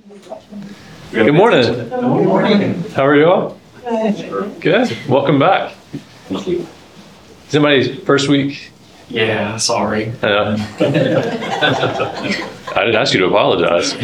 Good morning. Good morning. How are you all? Good. Welcome back. Thank you. Is anybody's first week? Yeah, sorry. I know. I didn't ask you to apologize.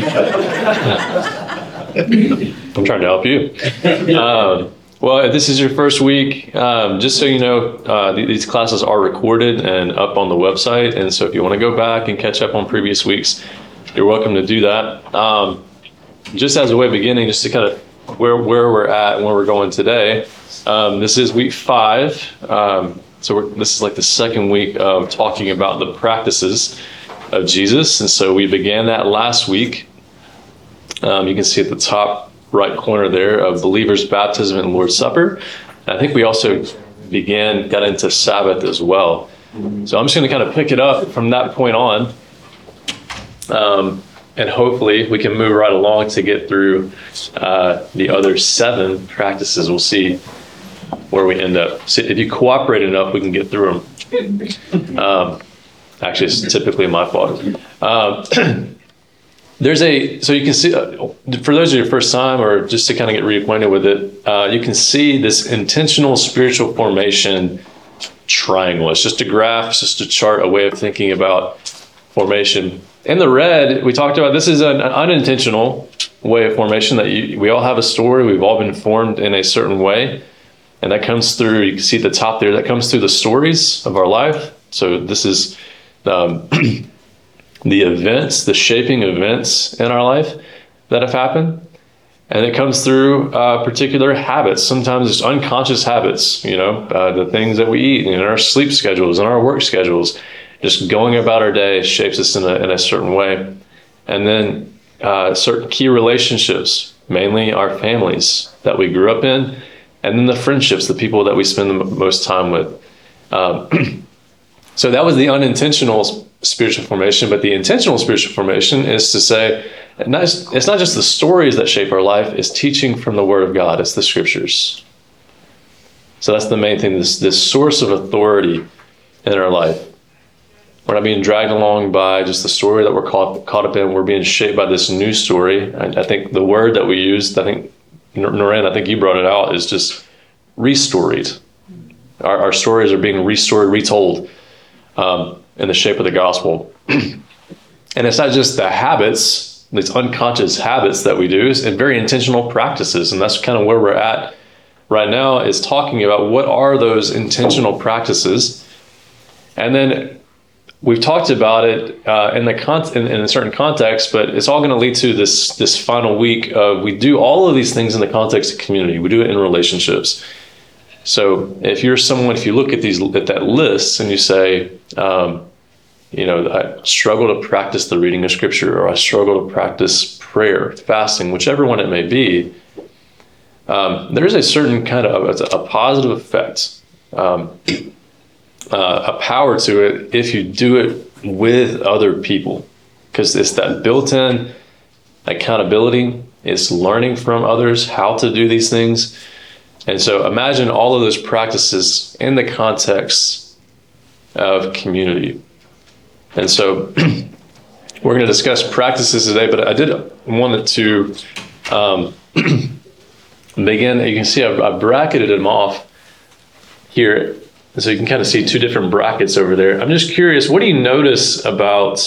I'm trying to help you. Well, if this is your first week, just so you know, these classes are recorded and up on the website. And so if you want to go back and catch up on previous weeks, you're welcome to do that. Just as a way of beginning, just to kind of where we're at and where we're going today, this is week 5. This is like the second week of talking about the practices of Jesus. And so we began that last week. You can see at the top right corner there of believers' baptism and Lord's Supper. And I think we also got into Sabbath as well. So I'm just going to kind of pick it up from that point on. And hopefully we can move right along to get through the other 7 practices. We'll see where we end up. So if you cooperate enough, we can get through them. Actually, it's typically my fault. So you can see, for those of you first time or just to kind of get reacquainted with it, you can see this intentional spiritual formation triangle. It's just a graph, it's just a chart, a way of thinking about formation. In the red, we talked about this is an unintentional way of formation that we all have a story. We've all been formed in a certain way. And that comes through, you can see at the top there, that comes through the stories of our life. So this is the events, the shaping events in our life that have happened. And it comes through particular habits. Sometimes it's unconscious habits, the things that we eat in our sleep schedules and our work schedules. Just going about our day shapes us in a certain way. And then certain key relationships, mainly our families that we grew up in, and then the friendships, the people that we spend the most time with. So that was the unintentional spiritual formation, but the intentional spiritual formation is to say, it's not just the stories that shape our life, it's teaching from the Word of God, it's the Scriptures. So that's the main thing, this source of authority in our life. We're not being dragged along by just the story that we're caught up in. We're being shaped by this new story. I think the word that we used, Noreen, I think you brought it out, is just restoried. Our stories are being restored, retold in the shape of the gospel. And it's not just the habits, these unconscious habits that we do, and very intentional practices. And that's kind of where we're at right now, is talking about what are those intentional practices. And then we've talked about it in a certain context, but it's all going to lead to this final week of we do all of these things in the context of community. We do it in relationships. So if you look at that list and you say, I struggle to practice the reading of Scripture, or I struggle to practice prayer, fasting, whichever one it may be, there's a certain kind of a positive effect. A power to it if you do it with other people, because it's that built-in accountability. It's learning from others how to do these things. And so imagine all of those practices in the context of community. And so we're going to discuss practices today, but I did want to begin. You can see I bracketed them off here. So you can kind of see 2 different brackets over there. I'm just curious, what do you notice about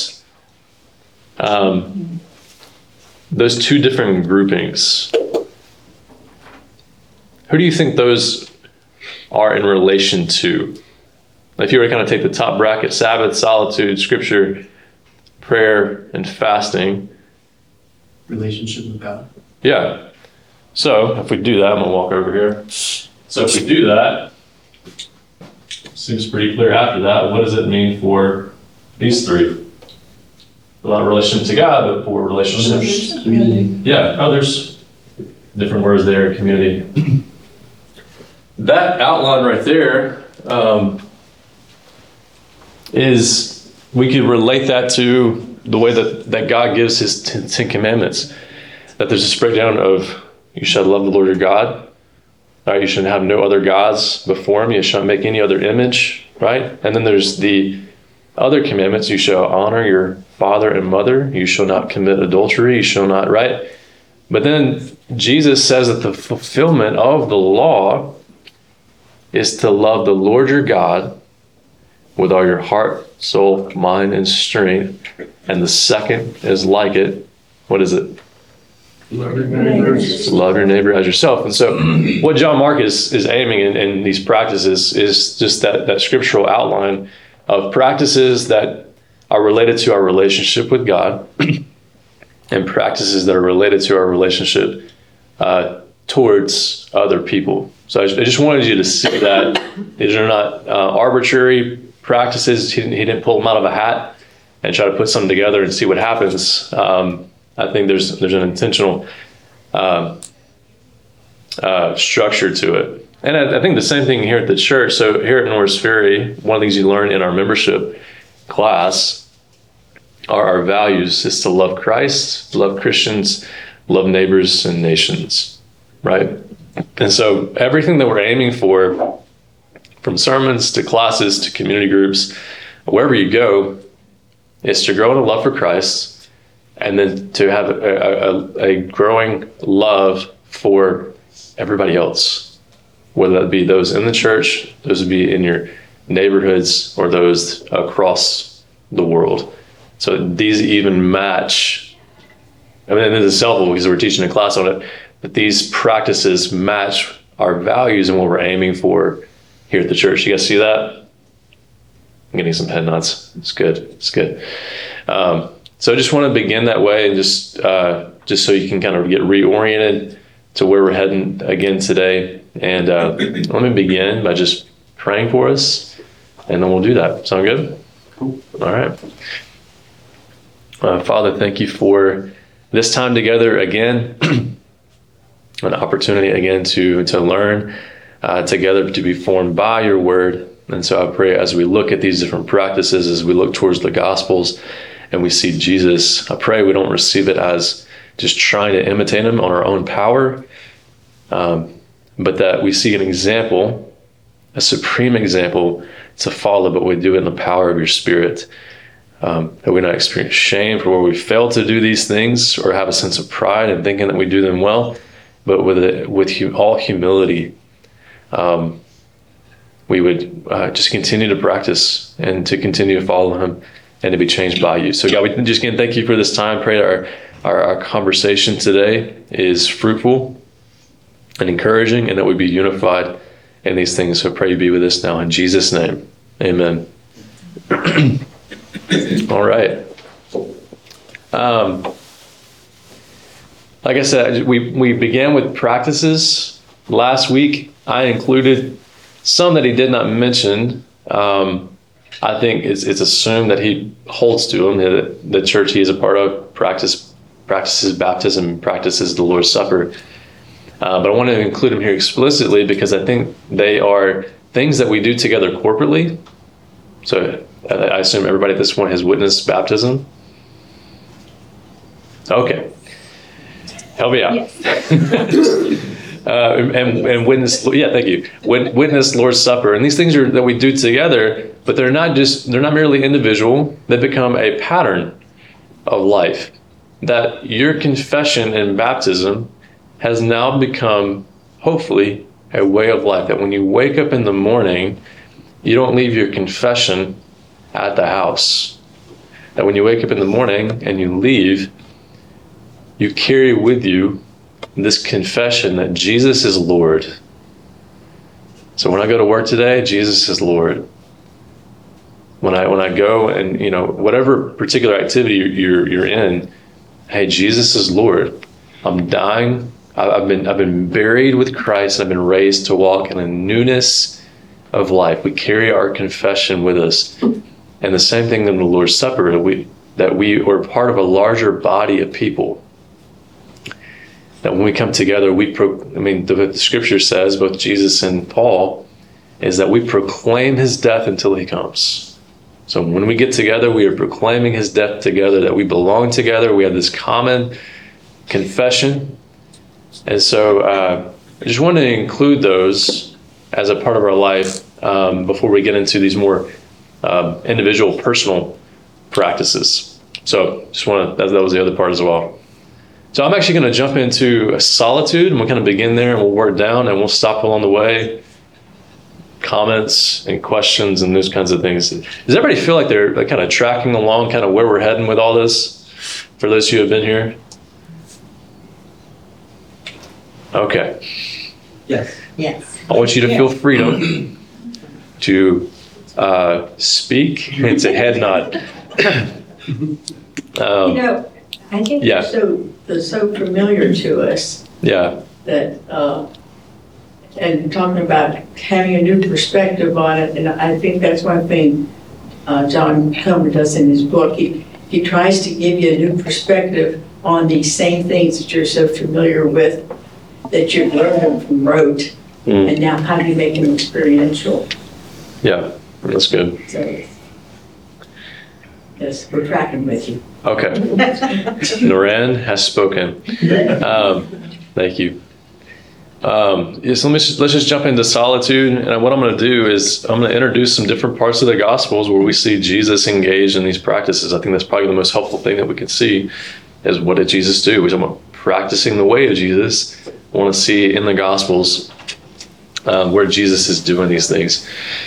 those 2 different groupings? Who do you think those are in relation to? If you were to kind of take the top bracket, Sabbath, solitude, Scripture, prayer, and fasting. Relationship with God. Yeah. So if we do that, I'm going to walk over here. So if we do that, seems pretty clear after that. What does it mean for these 3? Not relationship to God, but for relationships. Community. Yeah. Oh, there's different words there, community. That outline right there is, we could relate that to the way that God gives his 10 commandments. That there's this breakdown of, you shall love the Lord your God. Right, you should have no other gods before him. You shall not make any other image, right? And then there's the other commandments. You shall honor your father and mother. You shall not commit adultery. You shall not, right? But then Jesus says that the fulfillment of the law is to love the Lord your God with all your heart, soul, mind, and strength. And the second is like it. What is it? Love your neighbors. Love your neighbor as yourself. And so what John Mark is aiming in these practices is just that scriptural outline of practices that are related to our relationship with God and practices that are related to our relationship towards other people. So I just wanted you to see that these are not arbitrary practices. He didn't pull them out of a hat and try to put something together and see what happens. I think there's an intentional structure to it. And I think the same thing here at the church. So here at Norris Ferry, one of the things you learn in our membership class are our values is to love Christ, love Christians, love neighbors and nations, right? And so everything that we're aiming for, from sermons to classes to community groups, wherever you go, is to grow in a love for Christ and then to have a growing love for everybody else, whether that be those in the church, those would be in your neighborhoods, or those across the world. So these even match. I mean, this is helpful because we're teaching a class on it, but these practices match our values and what we're aiming for here at the church. You guys see that? I'm getting some head nods. It's good. It's good. So I just want to begin that way, and just so you can kind of get reoriented to where we're heading again today. And let me begin by just praying for us, and then we'll do that. Sound good? Cool. All right. Father, thank you for this time together again, an opportunity again to learn together, to be formed by your word. And so I pray as we look at these different practices, as we look towards the Gospels and we see Jesus, I pray we don't receive it as just trying to imitate him on our own power, but that we see an example, a supreme example to follow, but we do it in the power of your Spirit. That we not experience shame for where we fail to do these things or have a sense of pride in thinking that we do them well, but with all humility, we would just continue to practice and to continue to follow him and to be changed by you. So God, we just again thank you for this time. Pray that our conversation today is fruitful and encouraging, and that we be unified in these things. So pray you be with us now in Jesus' name. Amen. All right. Like I said, we began with practices. Last week, I included some that he did not mention. I think it's assumed that he holds to them, that the church he is a part of practices baptism, practices the Lord's Supper. But I want to include them here explicitly because I think they are things that we do together corporately. So I assume everybody at this point has witnessed baptism. Okay. Help me out. Yes. And witness, thank you. Witness Lord's Supper. And these things are that we do together, but they're not merely individual. They become a pattern of life. That your confession and baptism has now become, hopefully, a way of life. That when you wake up in the morning, you don't leave your confession at the house. That when you wake up in the morning and you leave, you carry with you this confession that Jesus is Lord. So when I go to work today, Jesus is Lord. When I go and, whatever particular activity you're in, hey, Jesus is Lord. I'm dying. I've been buried with Christ. I've been raised to walk in a newness of life. We carry our confession with us. And the same thing in the Lord's Supper, that we are part of a larger body of people. That when we come together, the scripture says, both Jesus and Paul, is that we proclaim his death until he comes. So when we get together, we are proclaiming his death together, that we belong together. We have this common confession. And so I just wanted to include those as a part of our life before we get into these more individual, personal practices. So just that was the other part as well. So I'm actually going to jump into solitude, and we'll kind of begin there, and we'll work down, and we'll stop along the way. Comments and questions and those kinds of things. Does everybody feel like they're kind of tracking along kind of where we're heading with all this? For those who have been here? Okay. Yes. Yes. I want you to feel freedom to speak and to head nod. I think Yeah. they're so familiar to us Yeah. that, and talking about having a new perspective on it, and I think that's one thing John Comer does in his book. He tries to give you a new perspective on these same things that you're so familiar with, that you've learned from rote, and now how do you make them experiential? Yeah, that's good. So, yes, we're tracking with you. Okay. Noran has spoken. Thank you. So let's just jump into solitude. And what I'm going to do is I'm going to introduce some different parts of the Gospels where we see Jesus engaged in these practices. I think that's probably the most helpful thing that we can see is what did Jesus do? We're talking about practicing the way of Jesus. I want to see in the Gospels where Jesus is doing these things.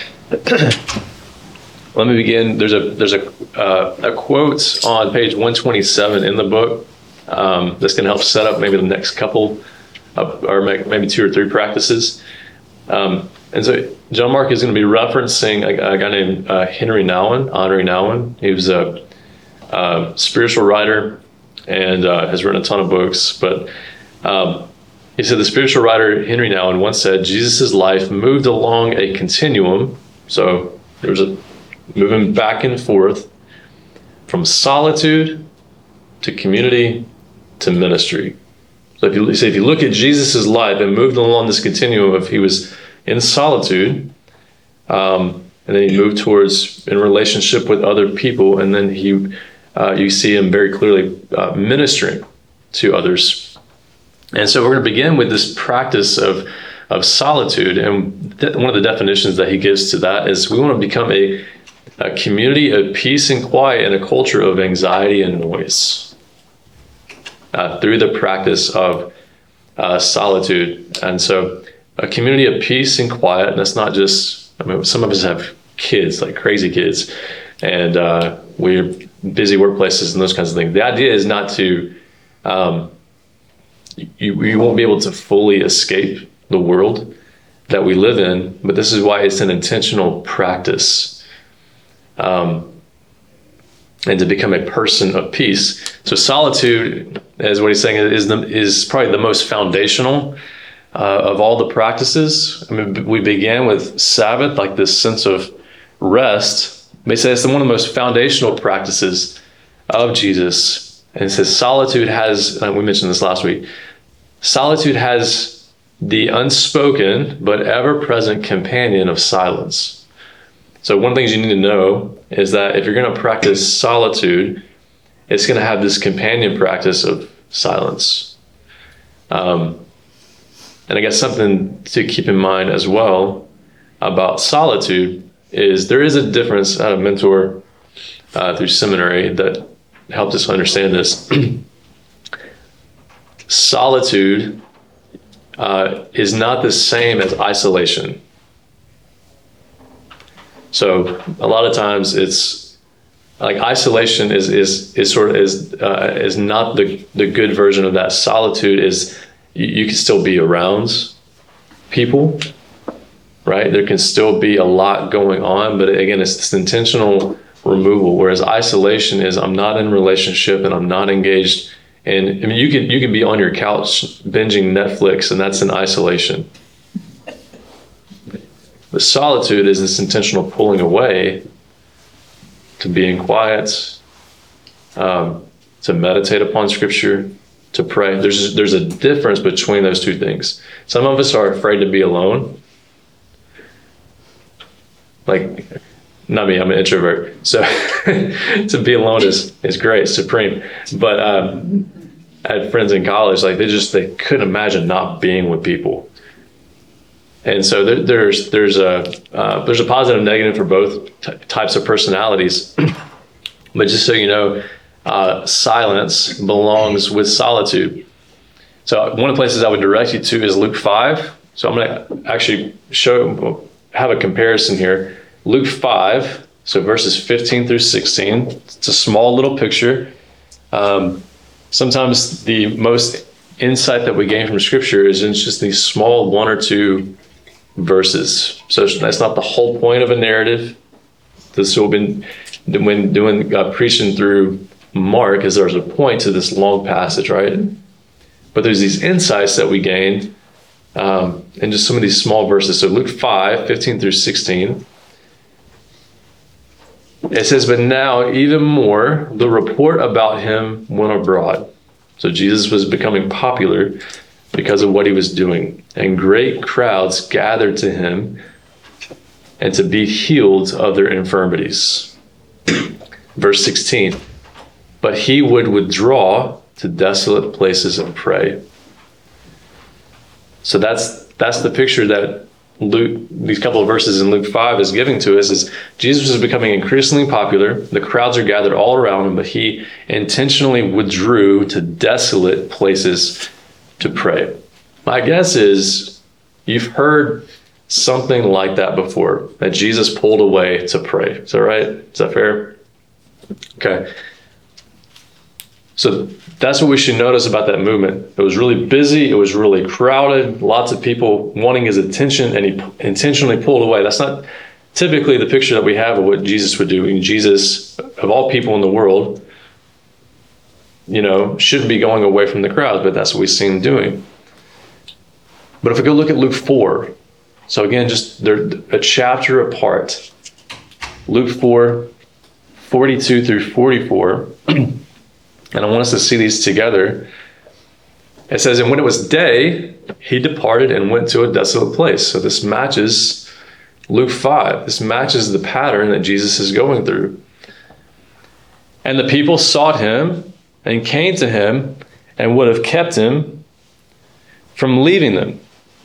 Let me begin. There's a quote on page 127 in the book that's going to help set up maybe the next couple or maybe 2 or 3 practices. And so John Mark is going to be referencing a guy named Henry Nouwen. He was a spiritual writer and has written a ton of books. But he said the spiritual writer Henry Nouwen once said, Jesus' life moved along a continuum. So there was a moving back and forth from solitude to community to ministry. So if you look at Jesus' life, it moved along this continuum of he was in solitude, and then he moved towards in relationship with other people, and then you see him very clearly ministering to others. And so we're going to begin with this practice of solitude, and one of the definitions that he gives to that is we want to become a community of peace and quiet in a culture of anxiety and noise. Through the practice of solitude. And so a community of peace and quiet, and that's not just, some of us have kids, like crazy kids, and we're busy workplaces and those kinds of things. The idea is not to, you won't be able to fully escape the world that we live in, but this is why it's an intentional practice. And to become a person of peace. So solitude, as what he's saying, is probably the most foundational of all the practices. We began with Sabbath, like this sense of rest. They say it's one of the most foundational practices of Jesus. And it says solitude has, we mentioned this last week, solitude has the unspoken but ever-present companion of silence. So one of the things you need to know is that if you're going to practice solitude, it's going to have this companion practice of silence. And I guess something to keep in mind as well about solitude is there is a difference. I had a mentor through seminary that helped us understand this. Solitude is not the same as isolation. So a lot of times it's like isolation is not the good version of that. Solitude is you can still be around people, right? There can still be a lot going on, but again, it's this intentional removal. Whereas isolation is I'm not in relationship and I'm not engaged. And I mean, you can be on your couch binging Netflix, and that's in isolation. The solitude is this intentional pulling away to be in quiet, to meditate upon Scripture, to pray. There's a difference between those two things. Some of us are afraid to be alone. Like, not me, I'm an introvert. So to be alone is great, supreme. But I had friends in college, like they couldn't imagine not being with people. And so there's a positive and negative for both types of personalities. But just so you know, silence belongs with solitude. So one of the places I would direct you to is Luke 5. So I'm going to actually have a comparison here. Luke 5, so verses 15 through 16. It's a small little picture. Sometimes the most insight that we gain from Scripture is in just these small 1 or 2 verses. So that's not the whole point of a narrative. This has been when doing preaching through Mark, is there's a point to this long passage, right? But there's these insights that we gain in just some of these small verses. So Luke 5, 15 through 16. It says, "But now even more, the report about him went abroad." So Jesus was becoming popular because of what he was doing. "And great crowds gathered to him and to be healed of their infirmities." Verse 16. "But he would withdraw to desolate places and pray." So that's the picture that Luke, these couple of verses in Luke 5 is giving to us, is Jesus is becoming increasingly popular. The crowds are gathered all around him, but he intentionally withdrew to desolate places to pray. My guess is you've heard something like that before, that Jesus pulled away to pray. Is that right? Is that fair? Okay. So that's what we should notice about that movement. It was really busy. It was really crowded. Lots of people wanting his attention, and he intentionally pulled away. That's not typically the picture that we have of what Jesus would do. I mean, Jesus, of all people in the world, shouldn't be going away from the crowd, but that's what we see him doing. But if we go look at Luke 4, so again, just they're a chapter apart. Luke 4, 42 through 44. And I want us to see these together. It says, "And when it was day, he departed and went to a desolate place." So this matches Luke 5. This matches the pattern that Jesus is going through. "And the people sought him and came to him and would have kept him from leaving them.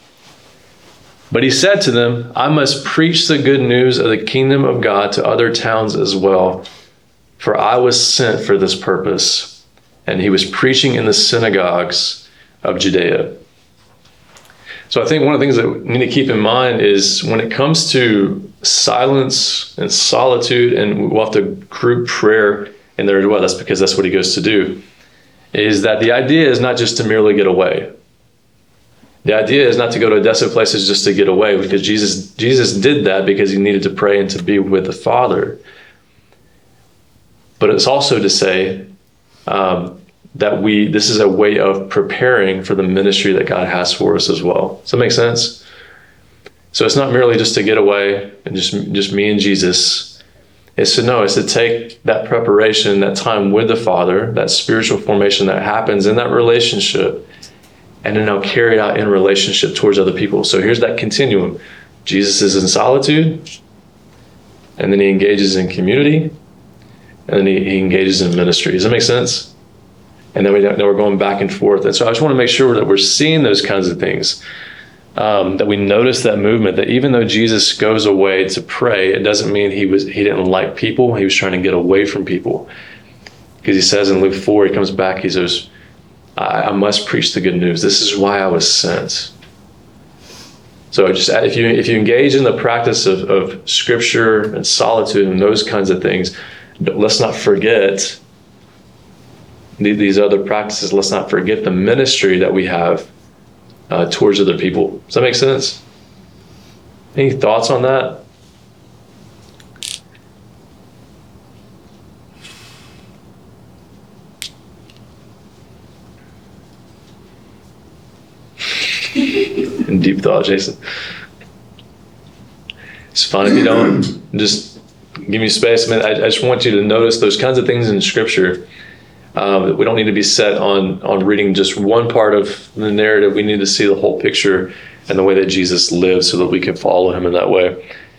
But he said to them, 'I must preach the good news of the kingdom of God to other towns as well, for I was sent for this purpose.' And he was preaching in the synagogues of Judea." So I think one of the things that we need to keep in mind is when it comes to silence and solitude, and we'll have to group prayer in there as well, that's because that's what he goes to do, is that the idea is not just to merely get away. The idea is not to go to desolate places just to get away, because Jesus did that because he needed to pray and to be with the Father. But it's also to say that this is a way of preparing for the ministry that God has for us as well. Does that make sense? So it's not merely just to get away and just me and Jesus. It's to take that preparation, that time with the Father, that spiritual formation that happens in that relationship, and to now carry it out in relationship towards other people. So here's that continuum. Jesus is in solitude, and then he engages in community, and then he engages in ministry. Does that make sense? And then we're going back and forth. And so I just want to make sure that we're seeing those kinds of things, that we notice that movement, that even though Jesus goes away to pray, it doesn't mean he didn't like people. He was trying to get away from people. Because he says in Luke 4, he comes back, he says, I must preach the good news. This is why I was sent. So if you engage in the practice of Scripture and solitude and those kinds of things, let's not forget these other practices. Let's not forget the ministry that we have towards other people. Does that make sense? Any thoughts on that? In deep thought, Jason. It's fine if you don't. Just give me space. I just want you to notice those kinds of things in Scripture. We don't need to be set on reading just one part of the narrative. We need to see the whole picture and the way that Jesus lived so that we can follow him in that way.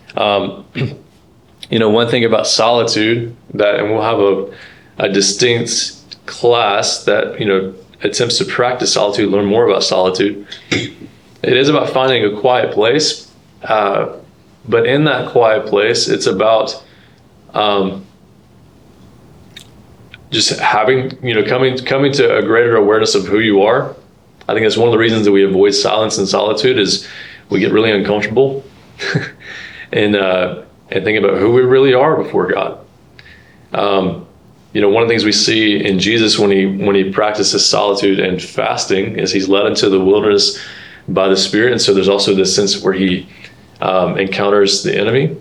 One thing about solitude, and we'll have a distinct class that, attempts to practice solitude, learn more about solitude. It is about finding a quiet place. But in that quiet place, it's about just having, coming to a greater awareness of who you are. I think that's one of the reasons that we avoid silence and solitude is we get really uncomfortable and think about who we really are before God. One of the things we see in Jesus when he practices solitude and fasting is he's led into the wilderness by the Spirit. And so there's also this sense where he encounters the enemy.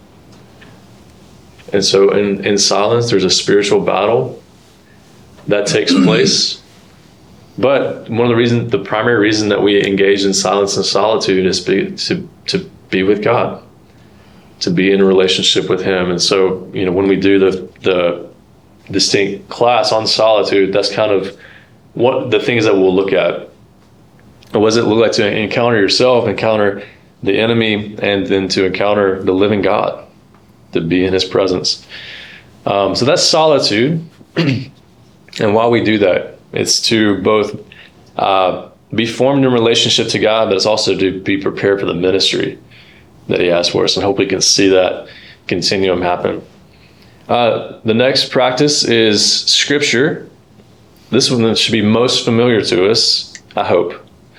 And so in silence, there's a spiritual battle that takes place. But the primary reason that we engage in silence and solitude is to be with God, to be in a relationship with him. And so, when we do the distinct class on solitude, that's kind of what the things that we'll look at. What does it look like to encounter yourself, encounter the enemy, and then to encounter the living God, to be in his presence? So that's solitude. And while we do that, it's to both be formed in relationship to God, but it's also to be prepared for the ministry that he has for us. And hope we can see that continuum happen. The next practice is Scripture. This one should be most familiar to us, I hope.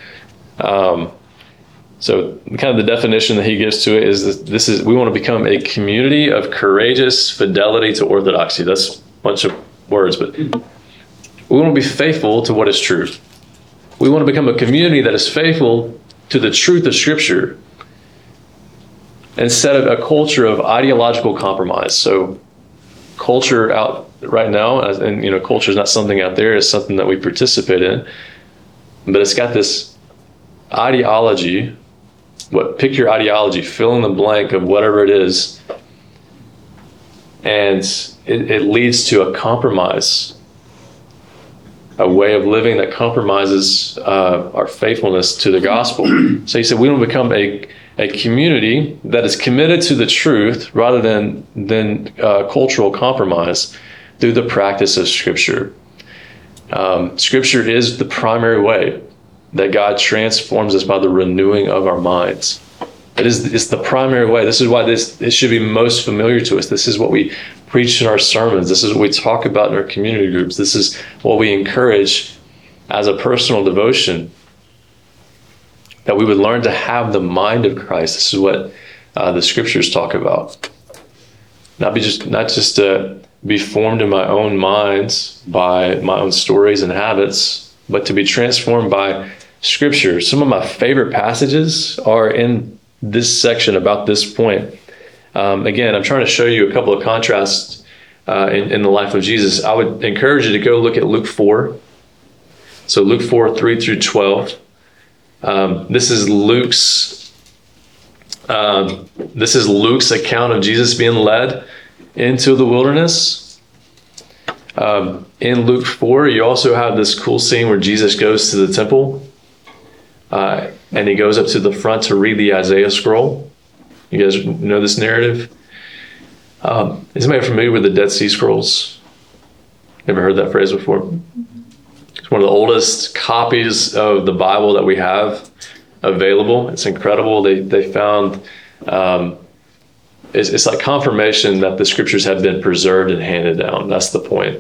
So kind of the definition that he gives to it is we want to become a community of courageous fidelity to orthodoxy. That's a bunch of words, but we want to be faithful to what is true. We want to become a community that is faithful to the truth of Scripture instead of a culture of ideological compromise. So culture out right now, and culture is not something out there, it's something that we participate in, but it's got this ideology. Pick your ideology, fill in the blank of whatever it is, and it leads to a compromise, a way of living that compromises our faithfulness to the gospel. So he said we want to become a community that is committed to the truth rather than cultural compromise through the practice of Scripture. Scripture is the primary way that God transforms us by the renewing of our minds. It's the primary way. This is why it should be most familiar to us. This is what we preach in our sermons. This is what we talk about in our community groups. This is what we encourage as a personal devotion, that we would learn to have the mind of Christ. This is what the Scriptures talk about. Not just to be formed in my own mind by my own stories and habits, but to be transformed by Scripture. Some of my favorite passages are in this section about this point. Again, I'm trying to show you a couple of contrasts in the life of Jesus. I would encourage you to go look at Luke 4. So Luke 4, 3 through 12. This is Luke's account of Jesus being led into the wilderness. In Luke 4, you also have this cool scene where Jesus goes to the temple, and he goes up to the front to read the Isaiah scroll. You guys know this narrative? Is anybody familiar with the Dead Sea Scrolls? Ever heard that phrase before? It's one of the oldest copies of the Bible that we have available. It's incredible. They found it's like confirmation that the Scriptures have been preserved and handed down. That's the point.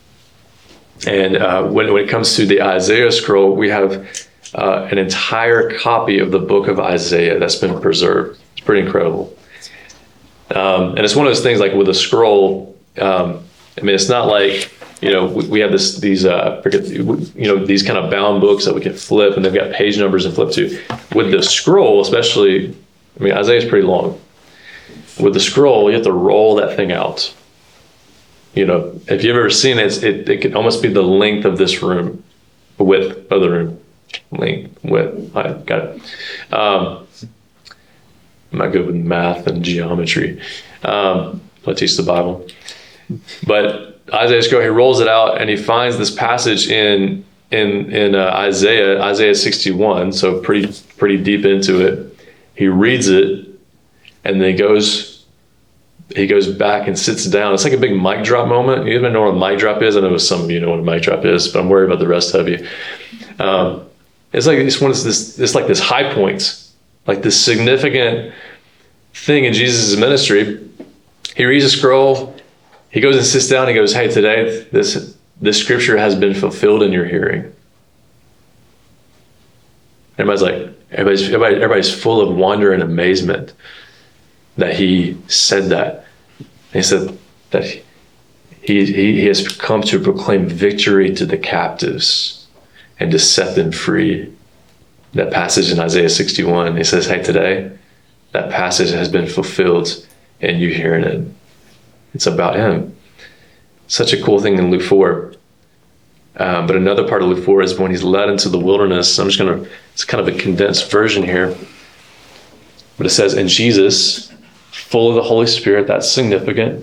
And when it comes to the Isaiah scroll, we have an entire copy of the book of Isaiah that's been preserved. It's pretty incredible. And it's one of those things like with a scroll. It's not like, we have these these kind of bound books that we can flip, and they've got page numbers and flip to. With the scroll, especially, Isaiah's pretty long. With the scroll, you have to roll that thing out. If you've ever seen it, it could almost be the length of this room, width of the room. Length, width. I got it. I'm not good with math and geometry. I teach the Bible. But Isaiah scroll, he rolls it out, and he finds this passage in Isaiah 61, so pretty deep into it. He reads it, and then he goes back and sits down. It's like a big mic drop moment. You even know what a mic drop is? I know some of you know what a mic drop is, but I'm worried about the rest of you. It's like this high point, like this significant thing in Jesus' ministry. He reads a scroll. he goes and sits down and he goes, hey, today this scripture has been fulfilled in your hearing. Everybody's full of wonder and amazement that he said that. And he said that he has come to proclaim victory to the captives and to set them free. That passage in Isaiah 61, he says, hey, today, that passage has been fulfilled and you hearing it. It's about him. Such a cool thing in Luke 4. But another part of Luke 4 is when he's led into the wilderness. It's kind of a condensed version here. But it says, and Jesus, full of the Holy Spirit, that's significant.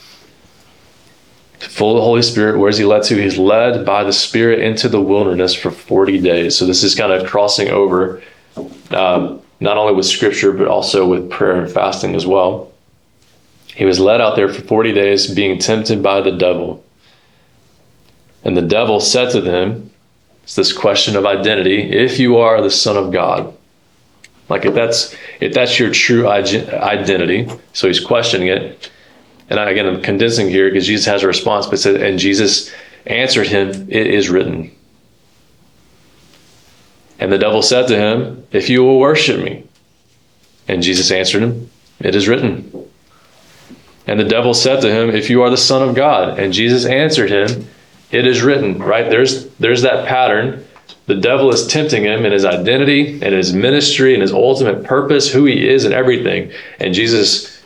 Full of the Holy Spirit, where's he led to? He's led by the Spirit into the wilderness for 40 days. So this is kind of crossing over, not only with Scripture, but also with prayer and fasting as well. He was led out there for 40 days, being tempted by the devil. And the devil said to them, it's this question of identity, if you are the Son of God. Like if that's your true identity. So he's questioning it. And I'm condensing here because Jesus has a response, but it said, and Jesus answered him, it is written. And the devil said to him, if you will worship me. And Jesus answered him, it is written. And the devil said to him, if you are the Son of God. And Jesus answered him, it is written, right? There's that pattern. The devil is tempting him in his identity and his ministry and his ultimate purpose, who he is and everything. And Jesus,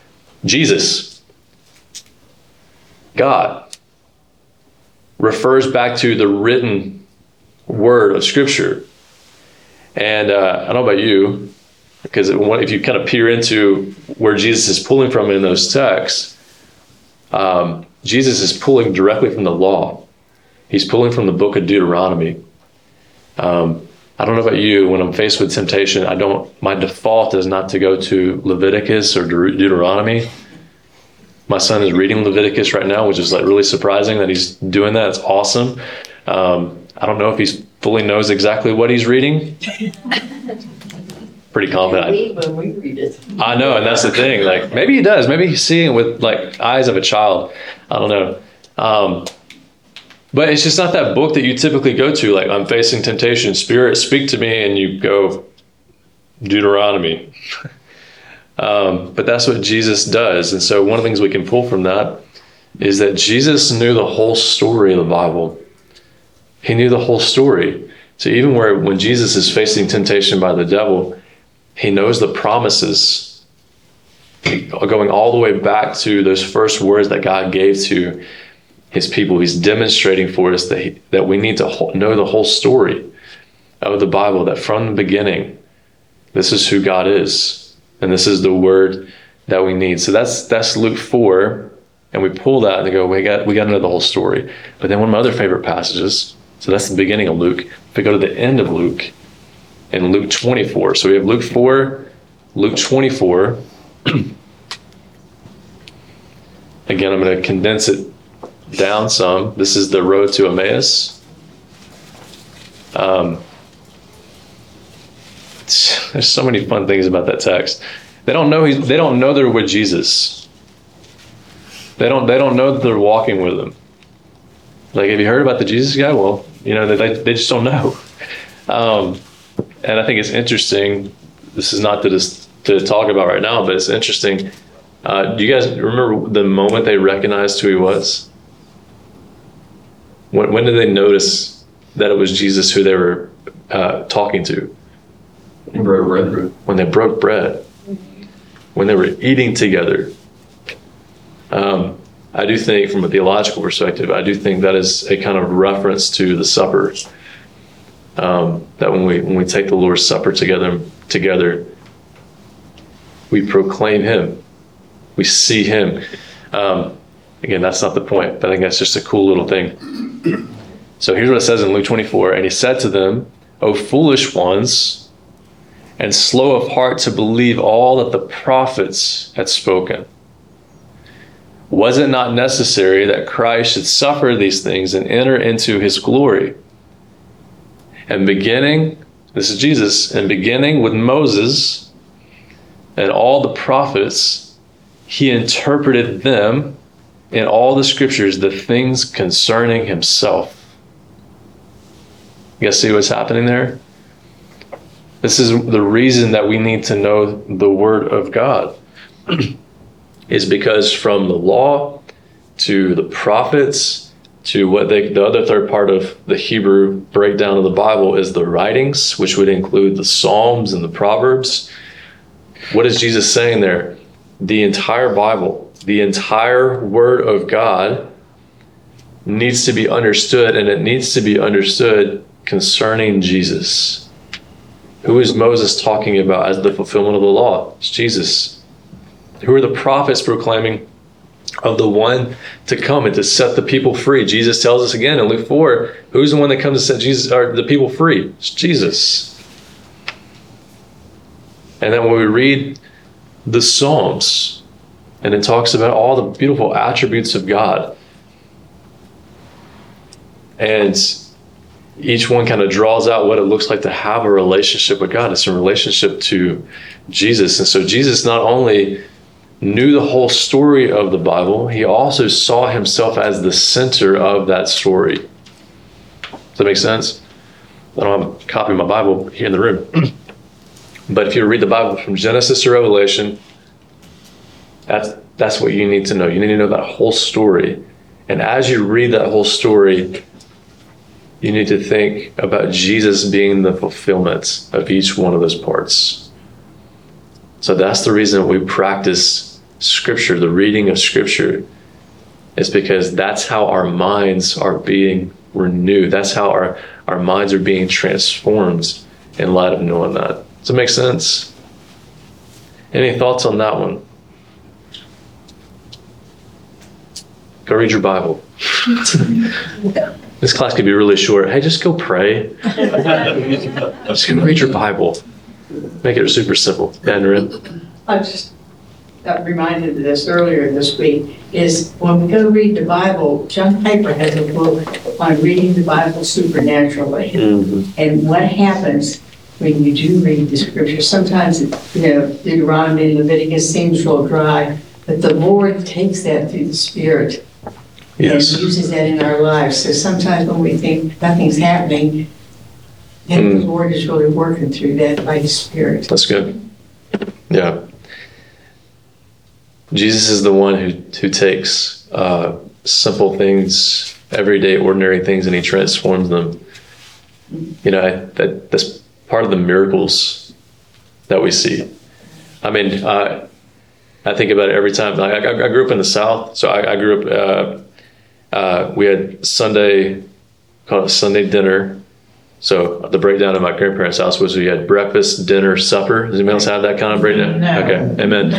God, refers back to the written word of Scripture. And I don't know about you, because if you kind of peer into where Jesus is pulling from in those texts, Jesus is pulling directly from the law. He's pulling from the book of Deuteronomy. I don't know about you, when I'm faced with temptation, my default is not to go to Leviticus or Deuteronomy. My son is reading Leviticus right now, which is like really surprising that he's doing that. It's awesome. I don't know if he fully knows exactly what he's reading. Pretty confident. When we read it. I know, and that's the thing. Like maybe he does. Maybe he's seeing it with like eyes of a child. I don't know. But it's just not that book that you typically go to. Like, I'm facing temptation, Spirit, speak to me, and you go Deuteronomy. But that's what Jesus does. And so one of the things we can pull from that is that Jesus knew the whole story of the Bible. He knew the whole story. So even when Jesus is facing temptation by the devil, he knows the promises, going all the way back to those first words that God gave to his people. He's demonstrating for us that we need to know the whole story of the Bible, that from the beginning, this is who God is, and this is the word that we need. So that's Luke 4, and we pull that and go, we got to know the whole story. But then one of my other favorite passages, so that's the beginning of Luke. If we go to the end of Luke, in Luke 24. So we have Luke 4, Luke 24. Again, I'm going to condense it down some. This is the road to Emmaus. There's so many fun things about that text. They don't know they're with Jesus. They don't know that they're walking with him. Like, have you heard about the Jesus guy? Well, they just don't know. And I think it's interesting. This is not to talk about right now, but it's interesting. Do you guys remember the moment they recognized who he was? When did they notice that it was Jesus who they were talking to? When they broke bread. When they were eating together. I do think, from a theological perspective, I do think that is a kind of reference to the supper. That when we take the Lord's Supper together, we proclaim him. We see him. Again, that's not the point, but I think that's just a cool little thing. So here's what it says in Luke 24. And he said to them, O foolish ones, and slow of heart to believe all that the prophets had spoken. Was it not necessary that Christ should suffer these things and enter into his glory? And beginning, this is Jesus, and beginning with Moses and all the prophets, he interpreted them in all the scriptures the things concerning himself. You guys see what's happening there? This is the reason that we need to know the Word of God. Is because from the law to the prophets to what the other third part of the Hebrew breakdown of the Bible is the writings, which would include the Psalms and the Proverbs. What is Jesus saying there? The entire Bible, the entire Word of God needs to be understood, and it needs to be understood concerning Jesus. Who is Moses talking about as the fulfillment of the law? It's Jesus. Who are the prophets proclaiming of the one to come and to set the people free? Jesus tells us again in Luke 4, who's the one that comes to set Jesus or the people free? It's Jesus. And then when we read the Psalms, and it talks about all the beautiful attributes of God, and each one kind of draws out what it looks like to have a relationship with God. It's a relationship to Jesus. And so Jesus not only knew the whole story of the Bible, he also saw himself as the center of that story. Does that make sense? I don't have a copy of my Bible here in the room. But if you read the Bible from Genesis to Revelation, that's what you need to know. You need to know that whole story. And as you read that whole story, you need to think about Jesus being the fulfillment of each one of those parts. So that's the reason we practice Scripture, the reading of Scripture, is because that's how our minds are being renewed. That's how our minds are being transformed in light of knowing that. Does it make sense? Any thoughts on that one? Go read your Bible. This class could be really short. Hey, just go pray. Just go read your Bible. Make it super simple. Andrew? I just got reminded of this earlier this week, is when we go read the Bible, John Piper has a book on reading the Bible supernaturally. Mm-hmm. And what happens when you do read the scripture? Sometimes, Deuteronomy and Leviticus seems real dry, but the Lord takes that through the Spirit. Yes. And uses that in our lives. So sometimes when we think nothing's happening, then the Lord is really working through that by His Spirit. That's good. Yeah. Jesus is the one who takes simple things, everyday, ordinary things, and he transforms them. You know, that's part of the miracles that we see. I mean, I think about it every time. I grew up in the South, so I grew up, we had Sunday, called a Sunday dinner. So the breakdown of my grandparents' house was we had breakfast, dinner, supper. Does anybody else have that kind of breakdown? No. Okay, amen.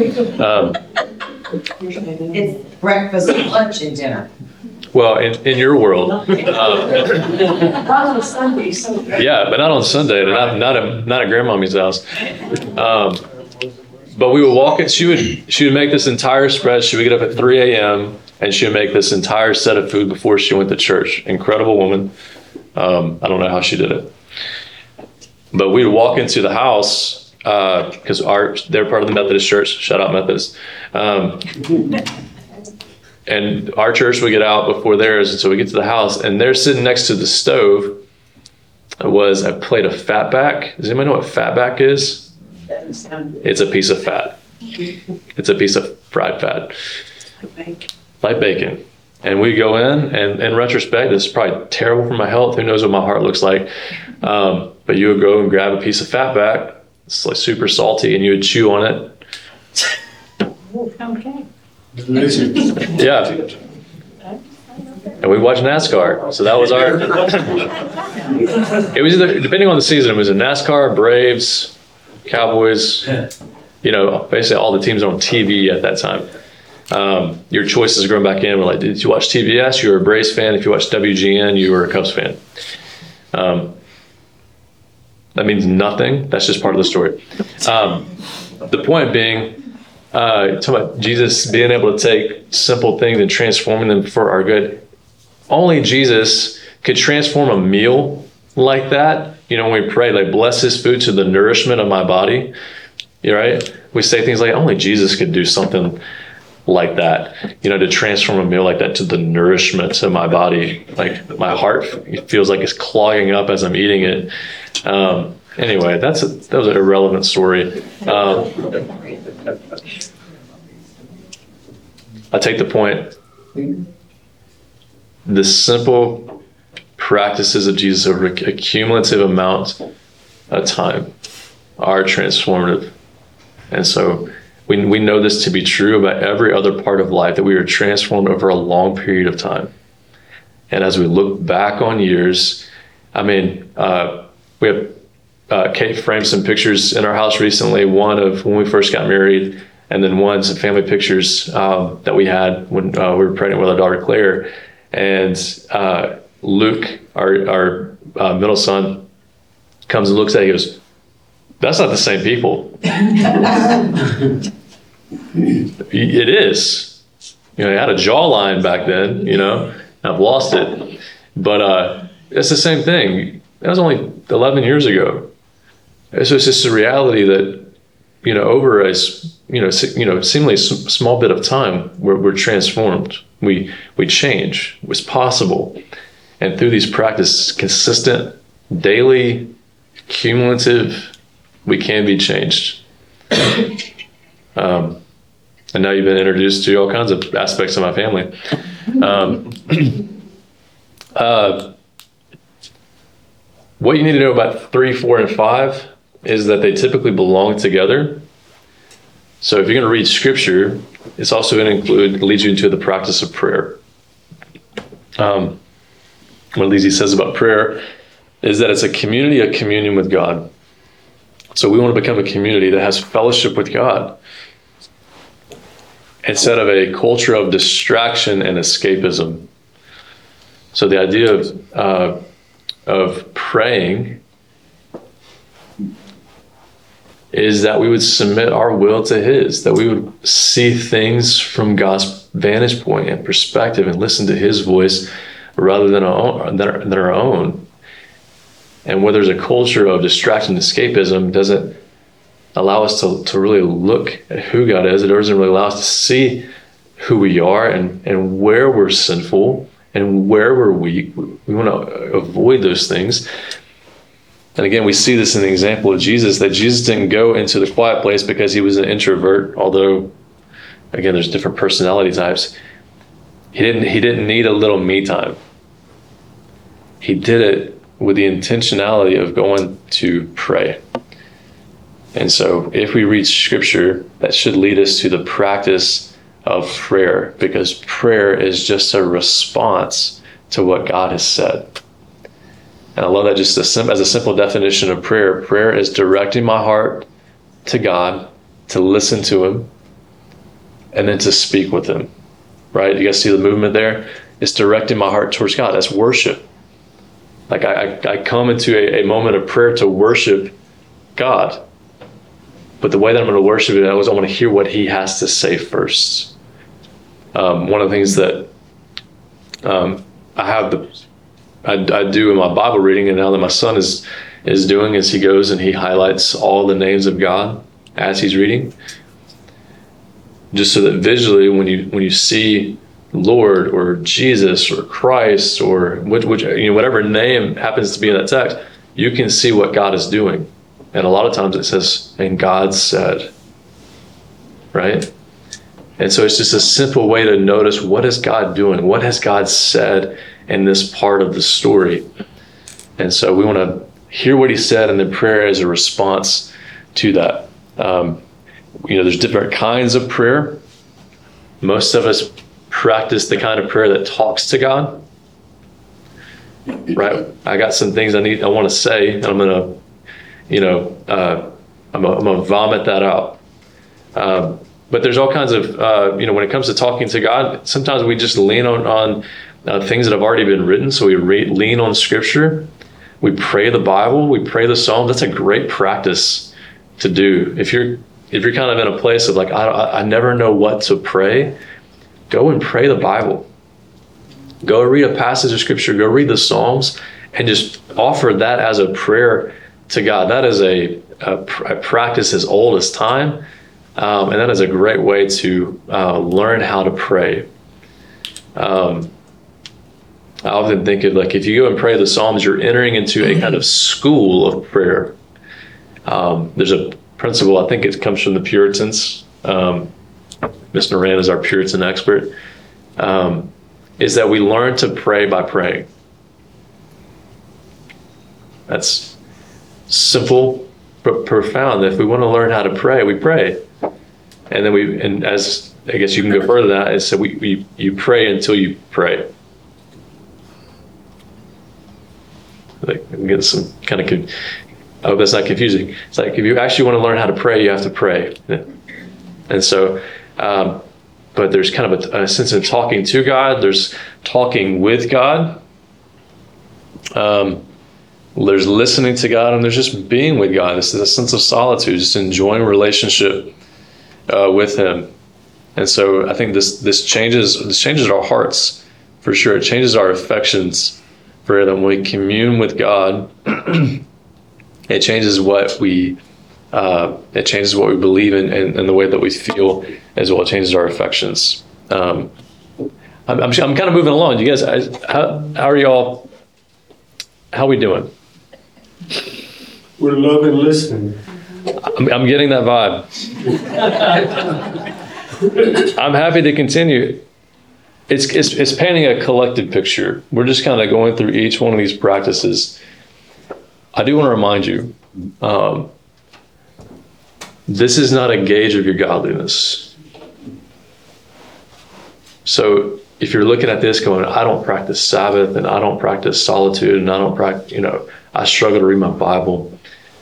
It's breakfast, lunch, and dinner. Well, in your world, Not on Sunday, so. yeah, but not on Sunday, not at grandmommy's house. But we would walk in. She would make this entire spread. She would get up at 3 a.m. and she would make this entire set of food before she went to church. Incredible woman. I don't know how she did it. But we'd walk into the house because they're part of the Methodist church. Shout out Methodist. And our church would get out before theirs, and so we get to the house, and there sitting next to the stove was a plate of fatback. Does anybody know what fatback is? Doesn't sound good. It's a piece of fat. It's a piece of fried fat, like bacon. And we go in retrospect, this is probably terrible for my health. Who knows what my heart looks like? But you would go and grab a piece of fatback. It's like super salty, and you would chew on it. Okay. Yeah. And we watched NASCAR. So that was our... It was either, depending on the season, it was a NASCAR, Braves, Cowboys, basically all the teams on TV at that time. Your choices growing back in were like, did you watch TBS? You were a Braves fan. If you watched WGN, you were a Cubs fan. That means nothing. That's just part of the story. The point being, talking about Jesus being able to take simple things and transforming them for our good. Only Jesus could transform a meal like that. When we pray, like, bless this food to the nourishment of my body. Right? We say things like, only Jesus could do something like that, to transform a meal like that to the nourishment of my body. Like my heart feels like it's clogging up as I'm eating it. Anyway, that was an irrelevant story. I take the point. The simple practices of Jesus over a cumulative amount of time are transformative. And so we know this to be true about every other part of life, that we are transformed over a long period of time. And as we look back on years, we have Kate framed some pictures in our house recently, one of when we first got married, and then some family pictures that we had when we were pregnant with our daughter Claire. And Luke, our middle son, comes and looks at it. He goes, "That's not the same people." It is. I had a jawline back then. I've lost it, but it's the same thing. That was only 11 years ago. So it's just a reality that over a seemingly small bit of time, we're transformed. We change. It's possible, and through these practices, consistent, daily, cumulative, we can be changed. And now you've been introduced to all kinds of aspects of my family. What you need to know about 3, 4, and 5 is that they typically belong together. So if you're going to read scripture, it's also going to lead you into the practice of prayer. What Lizzie says about prayer is that it's a community, a communion with God. So we want to become a community that has fellowship with God instead of a culture of distraction and escapism. So the idea of praying is that we would submit our will to His, that we would see things from God's vantage point and perspective and listen to His voice rather than our own. And where there's a culture of distraction and escapism, doesn't allow us to really look at who God is. It doesn't really allow us to see who we are and where we're sinful and where we're weak. We want to avoid those things. And again, we see this in the example of Jesus, that Jesus didn't go into the quiet place because he was an introvert, although, again, there's different personality types. He didn't need a little me time. He did it with the intentionality of going to pray. And so if we read scripture, that should lead us to the practice of prayer, because prayer is just a response to what God has said. And I love that just as a simple definition of prayer. Prayer is directing my heart to God, to listen to Him, and then to speak with Him. Right? You guys see the movement there? It's directing my heart towards God. That's worship. Like I come into a moment of prayer to worship God. But the way that I'm going to worship it is I want to hear what He has to say first. One of the things that I do in my Bible reading, and now that my son is doing, is he goes and he highlights all the names of God as he's reading, just so that visually when you see Lord or Jesus or Christ or whatever name happens to be in that text, you can see what God is doing. And a lot of times it says, "And God said," right? And so it's just a simple way to notice, what is God doing? What has God said in this part of the story? And so we want to hear what He said, and then prayer is a response to that. There's different kinds of prayer. Most of us practice the kind of prayer that talks to God, right? I got some things I want to say, and I'm going to vomit that out. But there's all kinds of, when it comes to talking to God, sometimes we just lean on things that have already been written. So we lean on Scripture. We pray the Bible. We pray the Psalms. That's a great practice to do. If you're kind of in a place of like, I never know what to pray, go and pray the Bible. Go read a passage of Scripture. Go read the Psalms and just offer that as a prayer to God. That is a practice as old as time, And that is a great way to learn how to pray. I often think of like if you go and pray the Psalms, you're entering into a kind of school of prayer. There's a principle, I think it comes from the Puritans. Miss Moran is our Puritan expert. Is that we learn to pray by praying. That's simple but profound. If we want to learn how to pray, we pray. And then and as I guess you can go further than that, is so you pray until you pray. Like, I'm getting some kind of, I hope that's not confusing. It's like, if you actually want to learn how to pray, you have to pray. And so, but there's kind of a sense of talking to God. There's talking with God. There's listening to God, and there's just being with God. This is a sense of solitude, just enjoying relationship with Him. And so I think this changes our hearts for sure. It changes our affections for them. When we commune with God, it changes what we believe in and the way that we feel as well. It changes our affections. I'm kind of moving along. You guys, how are y'all? How are we doing? We're loving listening. I'm getting that vibe. I'm happy to continue. It's painting a collective picture. We're just kind of going through each one of these practices. I do want to remind you, this is not a gauge of your godliness. So if you're looking at this going, I don't practice Sabbath, and I don't practice solitude, and I don't practice, I struggle to read my Bible.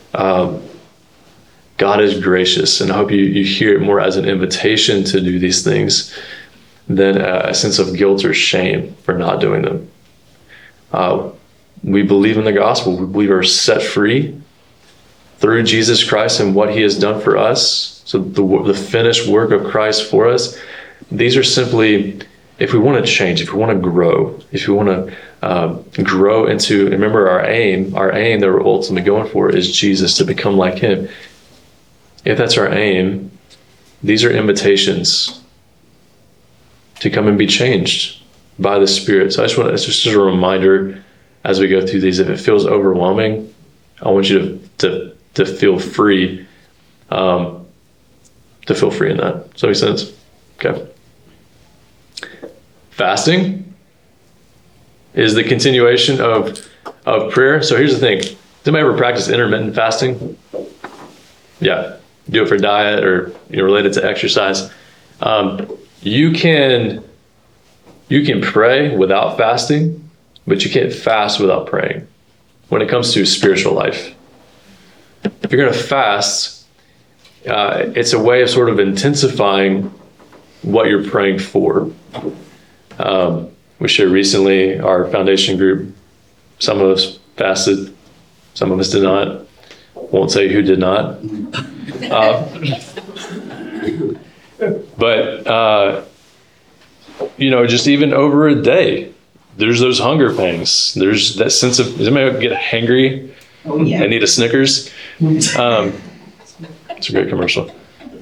God is gracious, and I hope you hear it more as an invitation to do these things than a sense of guilt or shame for not doing them. We believe in the gospel. We believe we're set free through Jesus Christ and what He has done for us. So the finished work of Christ for us. These are simply, if we want to change, if we want to grow, if we want to grow into, remember our aim that we're ultimately going for is Jesus, to become like Him. If that's our aim, these are invitations to come and be changed by the Spirit. So it's just a reminder as we go through these. If it feels overwhelming, I want you to feel free, in that. Does that make sense? Okay. Fasting is the continuation of prayer. So here's the thing. Does anybody ever practice intermittent fasting? Yeah. Do it for diet or related to exercise. You can pray without fasting, but you can't fast without praying when it comes to spiritual life. If you're going to fast, it's a way of sort of intensifying what you're praying for. We shared recently, our foundation group, some of us fasted, some of us did not. Won't say who did not. But just even over a day, there's those hunger pangs. There's that sense of, does anybody get hangry? Oh, yeah. I need a Snickers. It's a great commercial.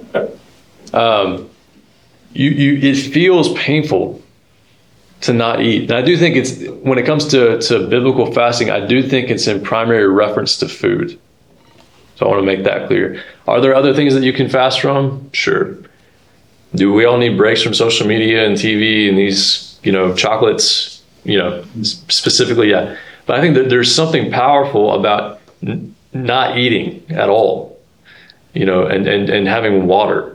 It feels painful to not eat. And I do think it's, when it comes to biblical fasting, I do think it's in primary reference to food. So I want to make that clear. Are there other things that you can fast from? Sure. Do we all need breaks from social media and TV and these, chocolates, specifically? Yeah. But I think that there's something powerful about not eating at all, and having water.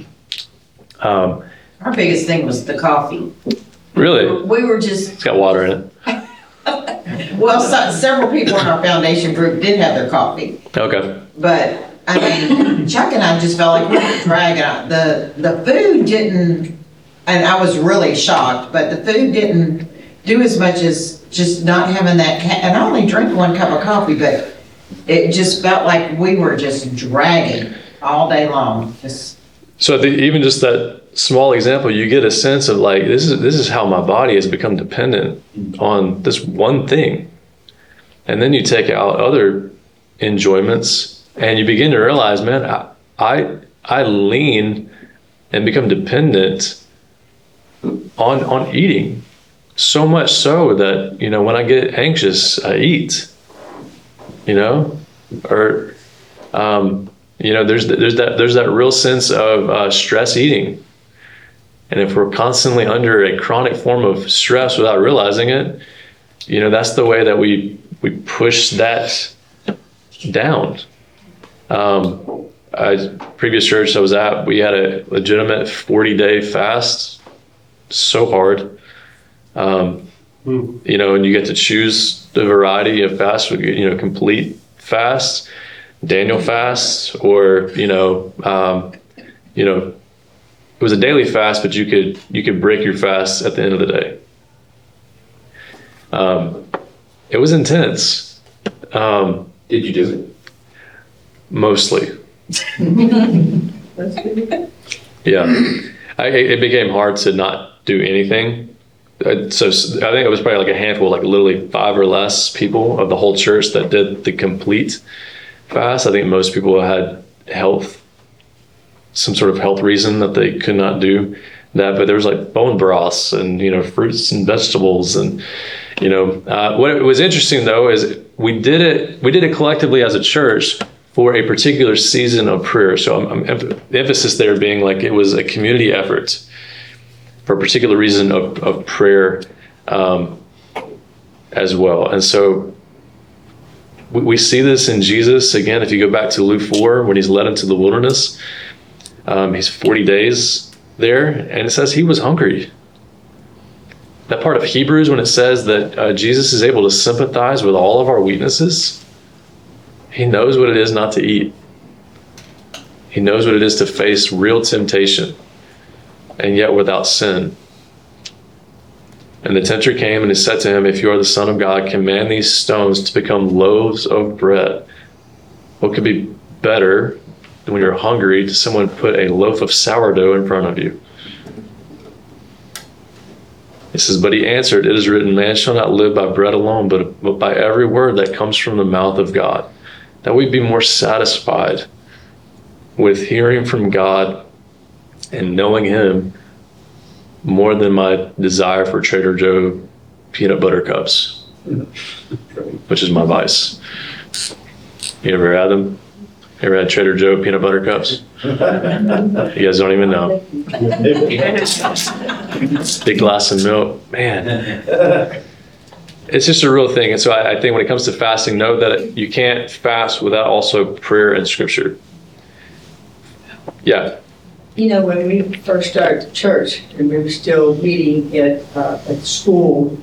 Our biggest thing was the coffee. Really? We were just, It's got water in it. well, several people in our foundation group did have their coffee. Okay. But, Chuck and I just felt like we were dragging out. The food didn't, and I was really shocked, but the food didn't do as much as just not having that, and I only drink 1 cup of coffee, but it just felt like we were just dragging all day long. So even just that small example, you get a sense of like, this is how my body has become dependent on this one thing. And then you take out other enjoyments and you begin to realize, man, I I lean and become dependent on eating. So much so that, when I get anxious, I eat, or, there's that real sense of stress eating. And if we're constantly under a chronic form of stress without realizing it, that's the way that we push that down. Previous church I was at, we had a legitimate 40-day fast. So hard. And you get to choose the variety of fast, complete fast, Daniel fast, or, it was a daily fast, but you could break your fast at the end of the day. It was intense. Did you do it? Mostly. That's good. Yeah. It became hard to not do anything. So I think it was probably like a handful, like literally 5 or less people of the whole church that did the complete fast. I think most people had some sort of health reason that they could not do that. But there was like bone broths and, fruits and vegetables. And, what was interesting though, is we did it collectively as a church for a particular season of prayer. So the emphasis there being like it was a community effort for a particular reason of prayer as well. And so we see this in Jesus. Again, if you go back to Luke 4, when he's led into the wilderness, he's 40 days there, and it says he was hungry. That part of Hebrews, when it says that Jesus is able to sympathize with all of our weaknesses, he knows what it is not to eat. He knows what it is to face real temptation, and yet without sin. And the tempter came and he said to him, if you are the Son of God, command these stones to become loaves of bread. What could be better than when you're hungry to someone put a loaf of sourdough in front of you? He says, but he answered, it is written, man shall not live by bread alone, but by every word that comes from the mouth of God. That we'd be more satisfied with hearing from God and knowing him more than my desire for Trader Joe peanut butter cups, which is my vice. You ever had them? You ever had Trader Joe peanut butter cups? You guys don't even know. Big glass of milk. Man. It's just a real thing. And so I think when it comes to fasting, know that you can't fast without also prayer and scripture. Yeah. When we first started church and we were still meeting at school,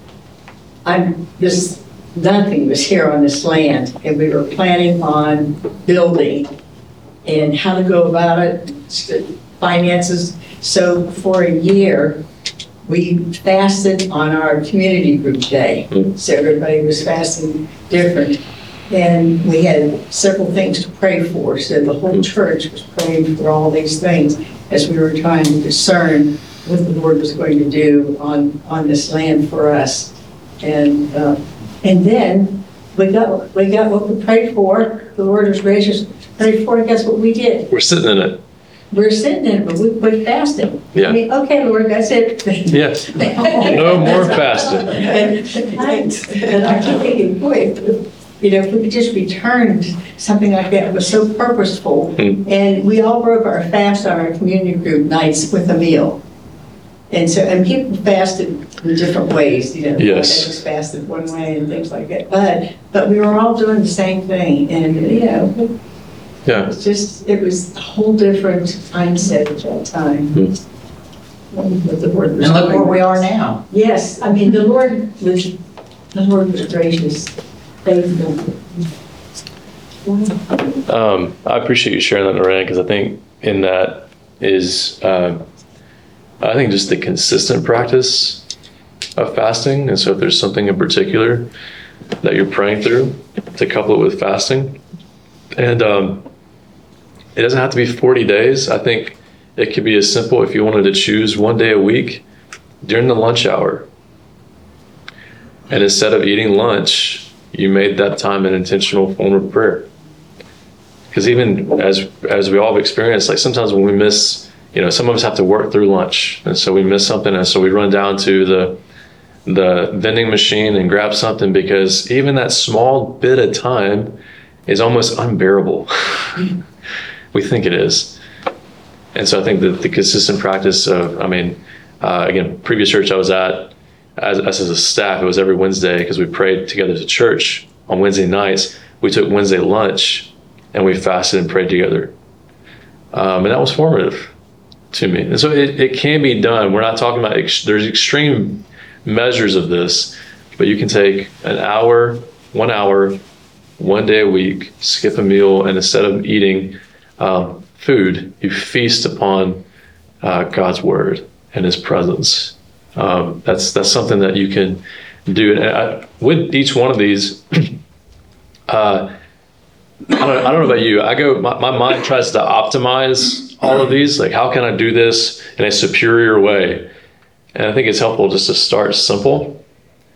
nothing was here on this land, and we were planning on building and how to go about it, finances. So for a year, we fasted on our community group day. So everybody was fasting different. And we had several things to pray for. So the whole church was praying for all these things as we were trying to discern what the Lord was going to do on this land for us. And then we got what we prayed for. The Lord was gracious, prayed for, and guess what we did? We're sitting in it. We're sitting in it, but we quit fasting. Yeah. Okay, Lord, that's it. Yes. No more fasting. And I keep thinking, boy, if we could just return to something like that, it was so purposeful. And we all broke our fast on our community group nights with a meal. And people fasted in different ways, Yes. They just fasted one way and things like that. But we were all doing the same thing. And, Yeah. it was a whole different mindset at that time. What the Lord was And look where doing. we are now. Yes, the Lord was gracious, faithful. I appreciate you sharing that, Lorraine, because I think in that is, I think just the consistent practice of fasting. And so if there's something in particular that you're praying through, to couple it with fasting. And it doesn't have to be 40 days. I think it could be as simple if you wanted to choose one day a week during the lunch hour. And instead of eating lunch, you made that time an intentional form of prayer. Because even as we all have experienced, like sometimes when we miss, some of us have to work through lunch, and so we miss something, and so we run down to the vending machine and grab something, because even that small bit of time is almost unbearable. We think it is. And so I think that the consistent practice of, again, previous church I was at, as a staff, it was every Wednesday, because we prayed together as a church on Wednesday nights. We took Wednesday lunch and we fasted and prayed together. And that was formative to me. And so it can be done. We're not talking about, there's extreme measures of this, but you can take an hour, 1 hour, 1 day a week, skip a meal, and instead of eating food, you feast upon God's word and his presence. That's something that you can do. And with each one of these, I don't know about you. My mind tries to optimize all of these. Like, how can I do this in a superior way? And I think it's helpful just to start simple,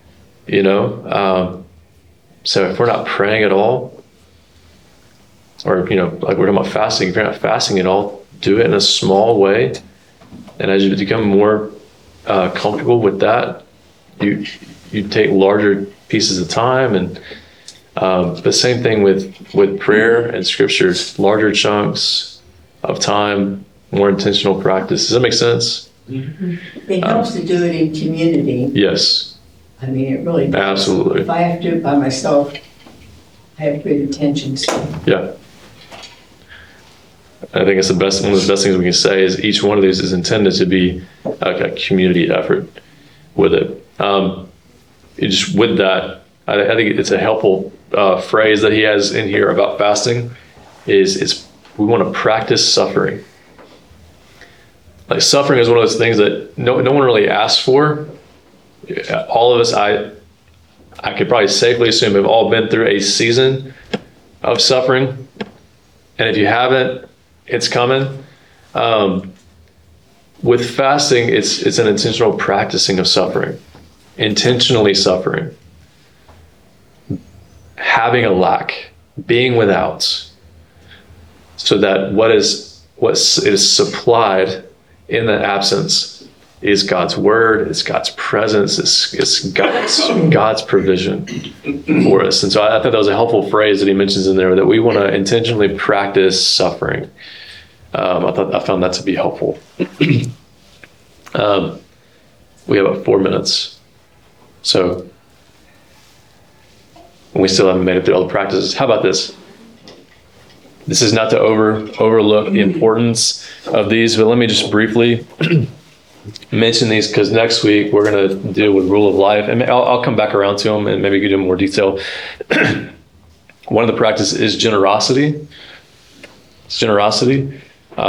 So if we're not praying at all, or, like we're talking about fasting, if you're not fasting at all, do it in a small way. And as you become more comfortable with that, you take larger pieces of time. And the same thing with prayer and scriptures, larger chunks of time, more intentional practice. Does that make sense? Mm-hmm. It helps to do it in community. Yes. It really does. Absolutely. If I have to do it by myself, I have good intentions. Yeah. I think it's one of the best things we can say is each one of these is intended to be a community effort with it. With that, I think it's a helpful phrase that he has in here about fasting is we want to practice suffering. Like, suffering is one of those things that no one really asks for. All of us, I could probably safely assume, have all been through a season of suffering. And if you haven't, it's coming. With fasting, it's an intentional practicing of suffering, intentionally suffering, having a lack, being without, so that what is supplied in that absence is God's word, it's God's presence, it's God's provision for us. And so I thought that was a helpful phrase that he mentions in there, that we want to intentionally practice suffering. I found that to be helpful. We have about 4 minutes. So we still haven't made it through all the practices. How about this? This is not to overlook the importance of these, but let me just briefly mention these, because next week we're going to deal with rule of life, and I'll come back around to them and maybe get into more detail. One of the practices is generosity. It's generosity.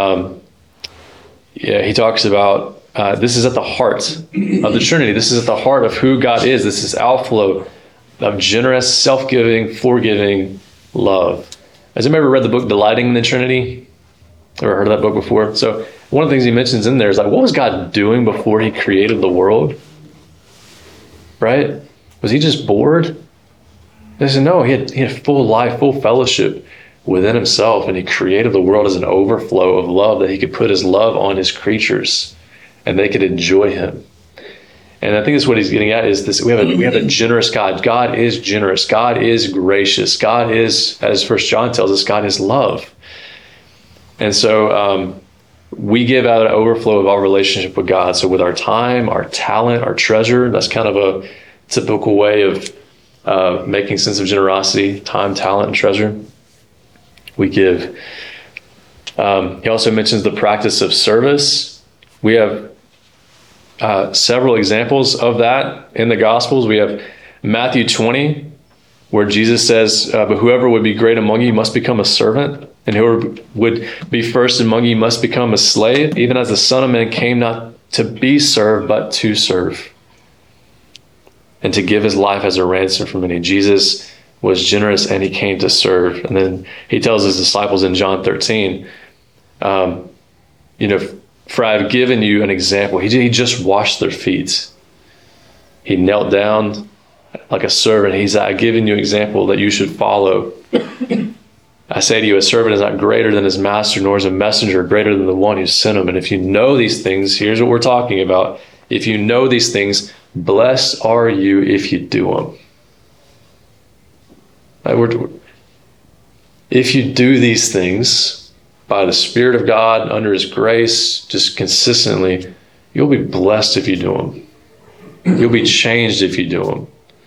He talks about this is at the heart of the Trinity. This is at the heart of who God is. This is outflow of generous, self-giving, forgiving love. Has anybody ever read the book Delighting in the Trinity? Ever heard of that book before? So one of the things he mentions in there is, like, what was God doing before he created the world? Right? Was he just bored? He said, no, he had full life, full fellowship within himself, and he created the world as an overflow of love, that he could put his love on his creatures and they could enjoy him. And I think that's what he's getting at, is this: we have a generous God. God is generous. God is gracious. God is, as 1 John tells us, God is love. And so we give out an overflow of our relationship with God. So with our time, our talent, our treasure, that's kind of a typical way of making sense of generosity: time, talent, and treasure. We give. He also mentions the practice of service. We have several examples of that in the Gospels. We have Matthew 20, where Jesus says, but whoever would be great among you must become a servant, and whoever would be first among you must become a slave, even as the Son of Man came not to be served, but to serve, and to give his life as a ransom for many. Jesus was generous, and he came to serve. And then he tells his disciples in John 13, for I have given you an example. He just washed their feet. He knelt down like a servant. He said, I've given you an example that you should follow. I say to you, a servant is not greater than his master, nor is a messenger greater than the one who sent him. And if you know these things, here's what we're talking about. If you know these things, blessed are you if you do them. If you do these things by the Spirit of God, under his grace, just consistently, you'll be blessed if you do them. You'll be changed if you do them.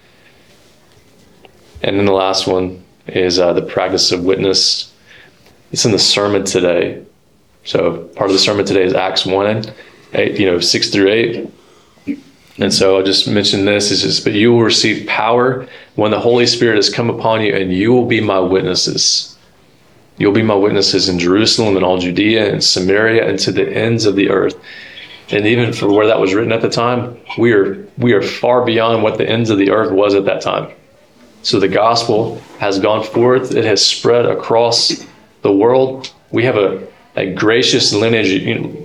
And then the last one is the practice of witness. It's in the sermon today. So part of the sermon today is Acts 1:8, 6 through 8. And so I'll just mention this. It's just, but you will receive power when the Holy Spirit has come upon you, and you will be my witnesses. You'll be my witnesses in Jerusalem and all Judea and Samaria and to the ends of the earth. And even for where that was written at the time, we are far beyond what the ends of the earth was at that time. So the gospel has gone forth. It has spread across the world. We have a gracious lineage,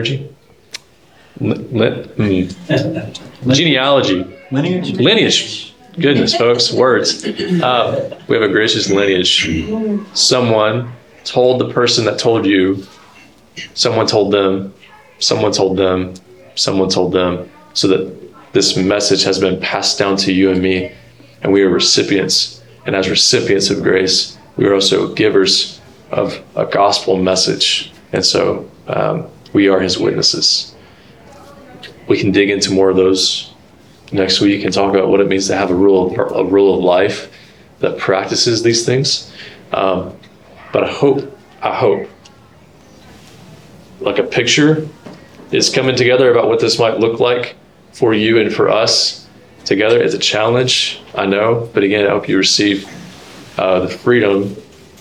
genealogy. Lineage. Goodness, folks, words. We have a gracious lineage. Someone told the person that told you, someone told them, someone told them, someone told them, so that this message has been passed down to you and me. And we are recipients. And as recipients of grace, we are also givers of a gospel message. And so we are his witnesses. We can dig into more of those next week and talk about what it means to have a rule of life that practices these things. But I hope, like a picture is coming together about what this might look like for you and for us. Together. It's a challenge, I know, but again, I hope you receive the freedom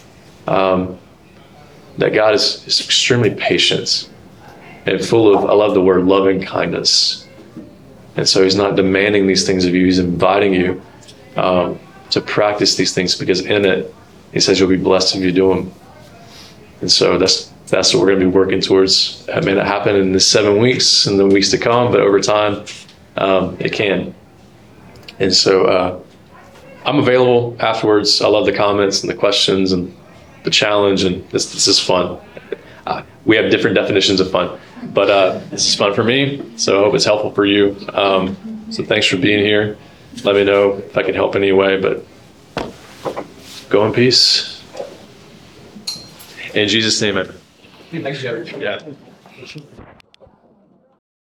that God is extremely patient and full of, I love the word, loving kindness. And so he's not demanding these things of you. He's inviting you to practice these things, because in it, he says you'll be blessed if you do them. And so that's what we're going to be working towards. It may not happen in the 7 weeks and the weeks to come, but over time, it can. And so I'm available afterwards. I love the comments and the questions and the challenge, and this is fun. We have different definitions of fun, but this is fun for me, so I hope it's helpful for you. So thanks for being here. Let me know if I can help in any way, but go in peace. In Jesus' name, amen. Thanks, Jerry. Yeah.